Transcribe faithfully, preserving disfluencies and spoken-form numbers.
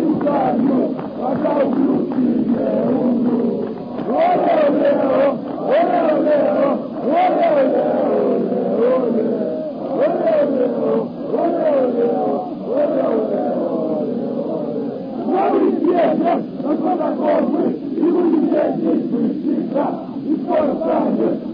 Caio, cada um que é um. Olha, olha, olha, olha, olha, olha, não esqueça, a toda coisa, e o ingrediente precisa, importante,